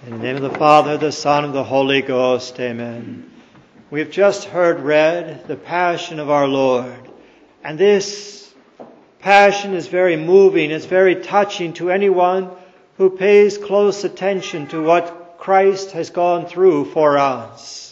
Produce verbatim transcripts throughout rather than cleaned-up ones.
In the name of the Father, the Son, and the Holy Ghost, amen. We have just heard read the Passion of our Lord. And this Passion is very moving, it's very touching to anyone who pays close attention to what Christ has gone through for us.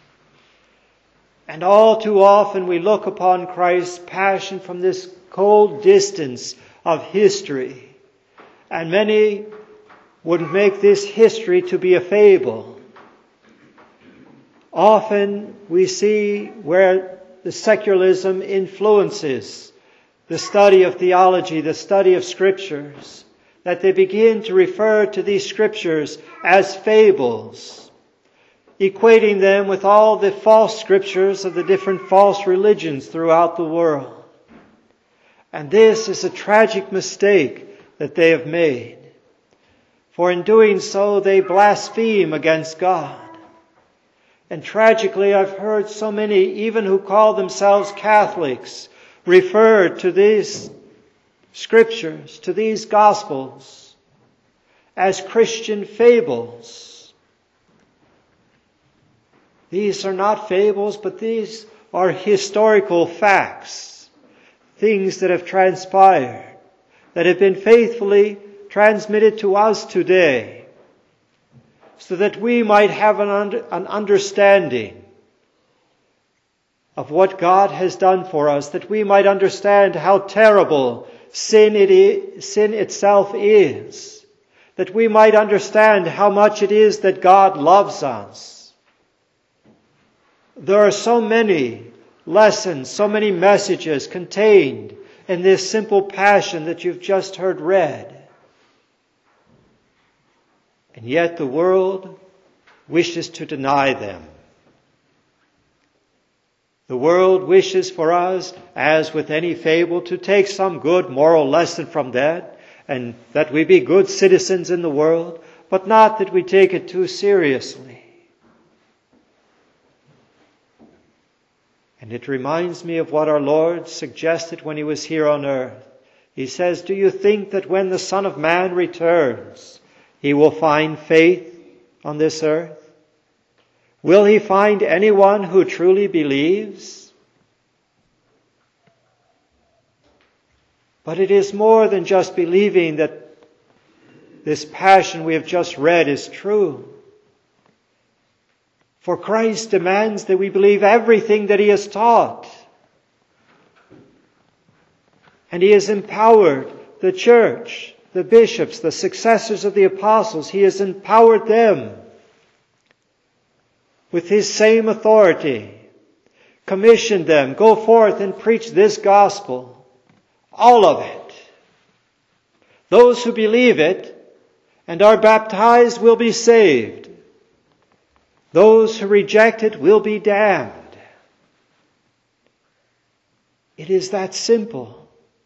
And all too often we look upon Christ's Passion from this cold distance of history. And many would make this history to be a fable. Often we see where the secularism influences the study of theology, the study of scriptures, that they begin to refer to these scriptures as fables, equating them with all the false scriptures of the different false religions throughout the world. And this is a tragic mistake that they have made. For in doing so, they blaspheme against God. And tragically, I've heard so many, even who call themselves Catholics, refer to these scriptures, to these gospels, as Christian fables. These are not fables, but these are historical facts, things that have transpired, that have been faithfully transmitted to us today, so that we might have an, under, an understanding of what God has done for us, that we might understand how terrible sin, it is, sin itself is, that we might understand how much it is that God loves us. There are so many lessons, so many messages contained in this simple Passion that you've just heard read. And yet the world wishes to deny them. The world wishes for us, as with any fable, to take some good moral lesson from that, and that we be good citizens in the world, but not that we take it too seriously. And it reminds me of what our Lord suggested when He was here on earth. He says, "Do you think that when the Son of Man returns, He will find faith on this earth? Will He find anyone who truly believes?" But it is more than just believing that this Passion we have just read is true. For Christ demands that we believe everything that He has taught. And He has empowered the church, the bishops, the successors of the apostles. He has empowered them with His same authority, commissioned them, go forth and preach this gospel, all of it. Those who believe it and are baptized will be saved. Those who reject it will be damned. It is that simple.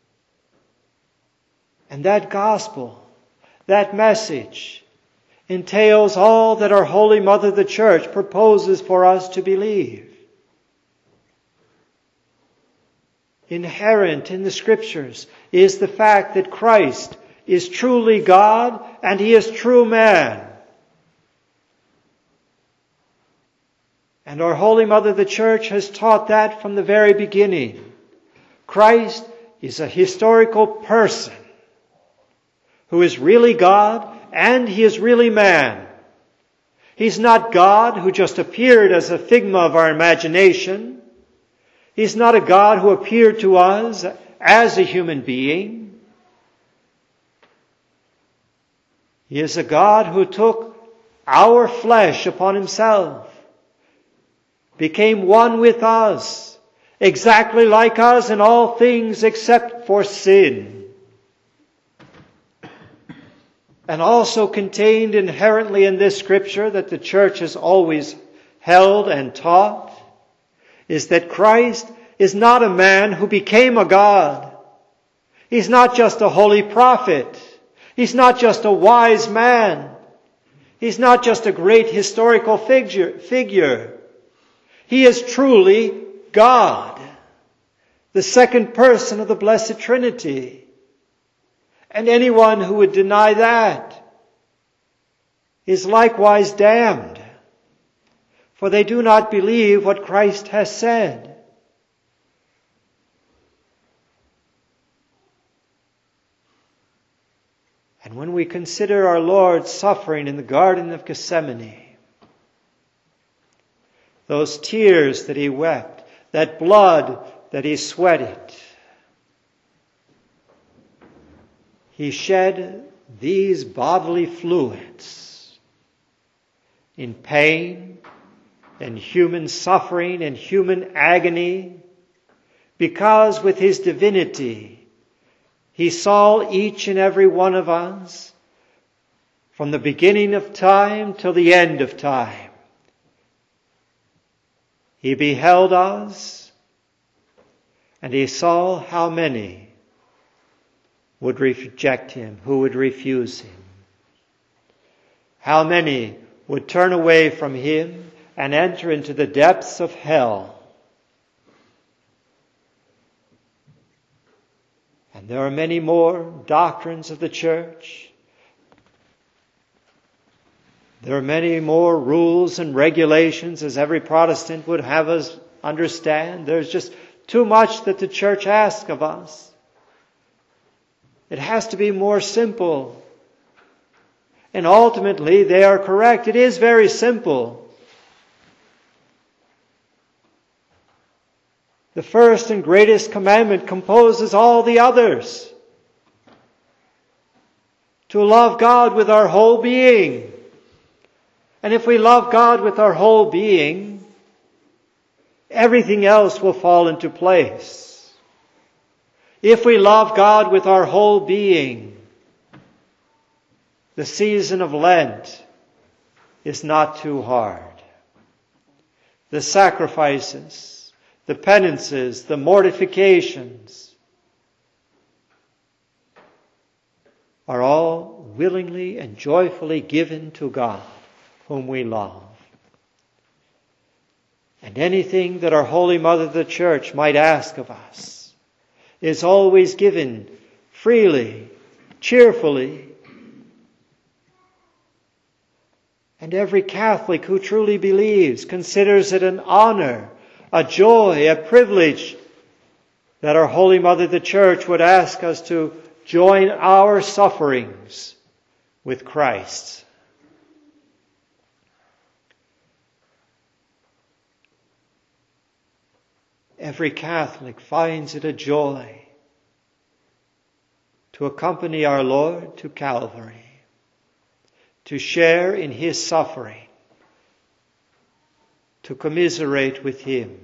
And that gospel, that message, entails all that our Holy Mother the Church proposes for us to believe. Inherent in the Scriptures is the fact that Christ is truly God and He is true man. And our Holy Mother the Church has taught that from the very beginning. Christ is a historical person who is really God and He is really man. He's not God who just appeared as a figment of our imagination. He's not a God who appeared to us as a human being. He is a God who took our flesh upon Himself, became one with us, exactly like us in all things except for sin. And also contained inherently in this scripture that the church has always held and taught is that Christ is not a man who became a God. He's not just a holy prophet. He's not just a wise man. He's not just a great historical figure. figure. He is truly God, the second person of the Blessed Trinity. And anyone who would deny that is likewise damned, for they do not believe what Christ has said. And when we consider our Lord's suffering in the Garden of Gethsemane, those tears that he wept, that blood that he sweated, he shed these bodily fluids in pain and human suffering and human agony, because with his divinity he saw each and every one of us from the beginning of time till the end of time. He beheld us, and he saw how many would reject him, who would refuse him. How many would turn away from him and enter into the depths of hell. And there are many more doctrines of the church. There are many more rules and regulations, as every Protestant would have us understand. There's just too much that the church asks of us. It has to be more simple. And ultimately, they are correct. It is very simple. The first and greatest commandment composes all the others. To love God with our whole being. And if we love God with our whole being, everything else will fall into place. If we love God with our whole being, the season of Lent is not too hard. The sacrifices, the penances, the mortifications are all willingly and joyfully given to God, whom we love. And anything that our Holy Mother the Church might ask of us is always given freely, cheerfully. And every Catholic who truly believes considers it an honor, a joy, a privilege that our Holy Mother the Church would ask us to join our sufferings with Christ. Every Catholic finds it a joy to accompany our Lord to Calvary, to share in His suffering, to commiserate with Him,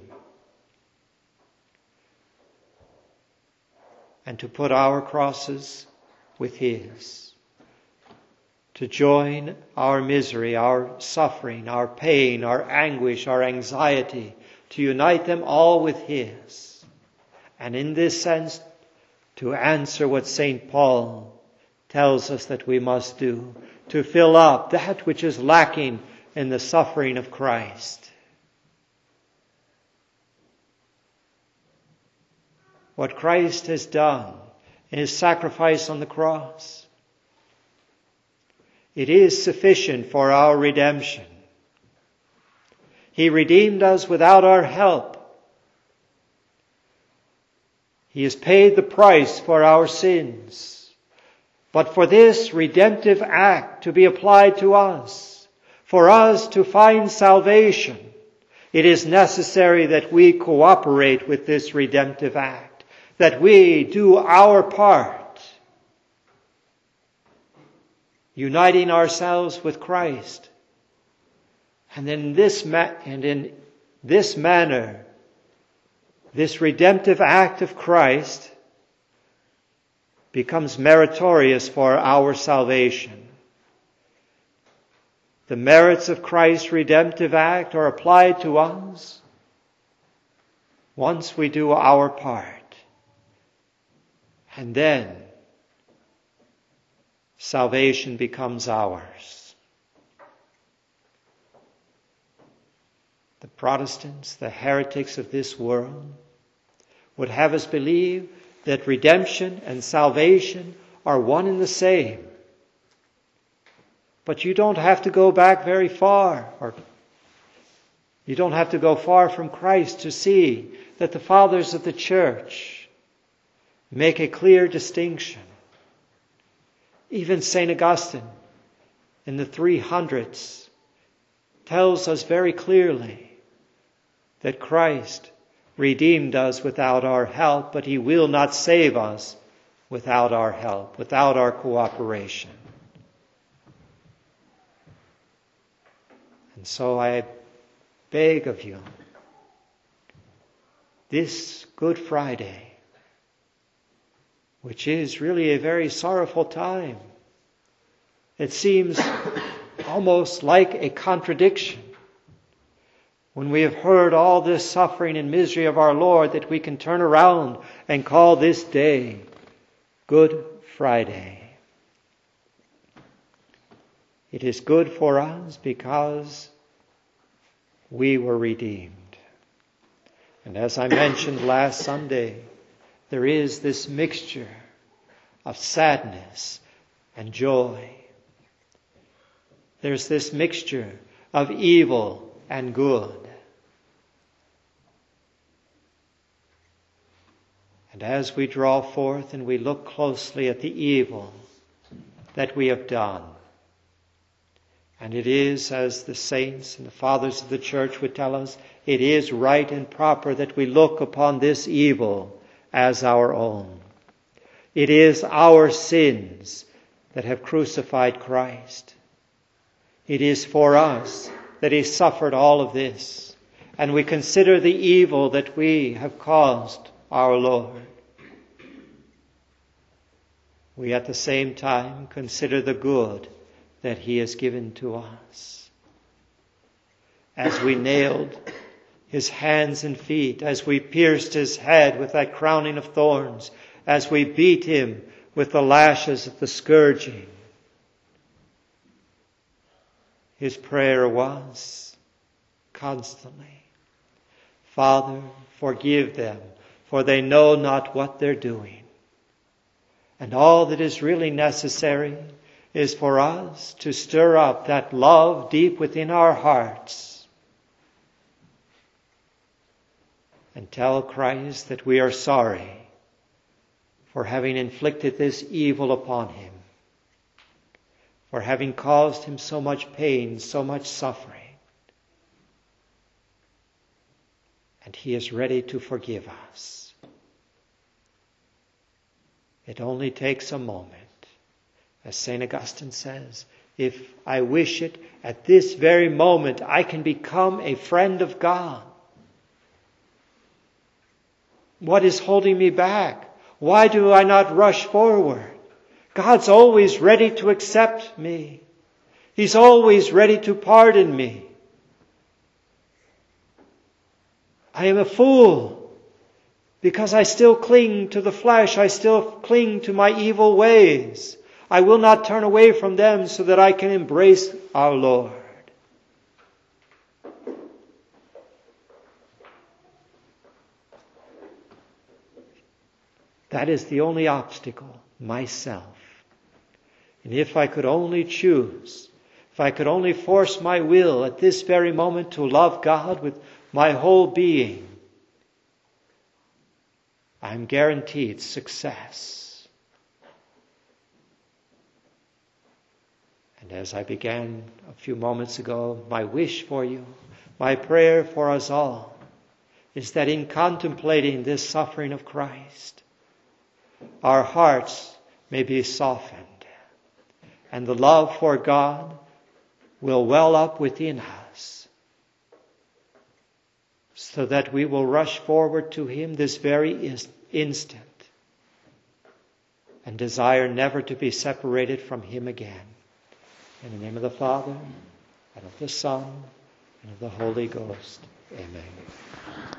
and to put our crosses with His, to join our misery, our suffering, our pain, our anguish, our anxiety, to unite them all with His. And in this sense, to answer what Saint Paul tells us that we must do, to fill up that which is lacking in the suffering of Christ. What Christ has done in His sacrifice on the cross, it is sufficient for our redemption. He redeemed us without our help. He has paid the price for our sins. But for this redemptive act to be applied to us, for us to find salvation, it is necessary that we cooperate with this redemptive act, that we do our part, uniting ourselves with Christ. And in this ma- and in this manner, this redemptive act of Christ becomes meritorious for our salvation. The merits of Christ's redemptive act are applied to us once we do our part. And then salvation becomes ours. The Protestants, the heretics of this world, would have us believe that redemption and salvation are one and the same. But you don't have to go back very far, or you don't have to go far from Christ to see that the fathers of the church make a clear distinction. Even Saint Augustine in the three hundreds tells us very clearly that Christ redeemed us without our help, but he will not save us without our help, without our cooperation. And so I beg of you, this Good Friday, which is really a very sorrowful time, it seems almost like a contradiction when we have heard all this suffering and misery of our Lord, that we can turn around and call this day Good Friday. It is good for us because we were redeemed. And as I mentioned last Sunday, there is this mixture of sadness and joy. There's this mixture of evil and good. And as we draw forth and we look closely at the evil that we have done, and it is, as the saints and the fathers of the church would tell us, it is right and proper that we look upon this evil as our own. It is our sins that have crucified Christ. It is for us that he suffered all of this. And we consider the evil that we have caused our Lord. We at the same time consider the good that he has given to us. As we nailed his hands and feet, as we pierced his head with that crowning of thorns, as we beat him with the lashes of the scourging, his prayer was constantly, Father, forgive them, for they know not what they're doing. And all that is really necessary is for us to stir up that love deep within our hearts and tell Christ that we are sorry for having inflicted this evil upon him, for having caused him so much pain, so much suffering. And he is ready to forgive us. It only takes a moment. As Saint Augustine says, if I wish it, at this very moment I can become a friend of God. What is holding me back? Why do I not rush forward? God's always ready to accept me. He's always ready to pardon me. I am a fool because I still cling to the flesh. I still cling to my evil ways. I will not turn away from them so that I can embrace our Lord. That is the only obstacle, myself. And if I could only choose, if I could only force my will at this very moment to love God with my whole being, I'm guaranteed success. And as I began a few moments ago, my wish for you, my prayer for us all, is that in contemplating this suffering of Christ, our hearts may be softened, and the love for God will well up within us, so that we will rush forward to him this very instant and desire never to be separated from him again. In the name of the Father, and of the Son, and of the Holy Ghost. Amen.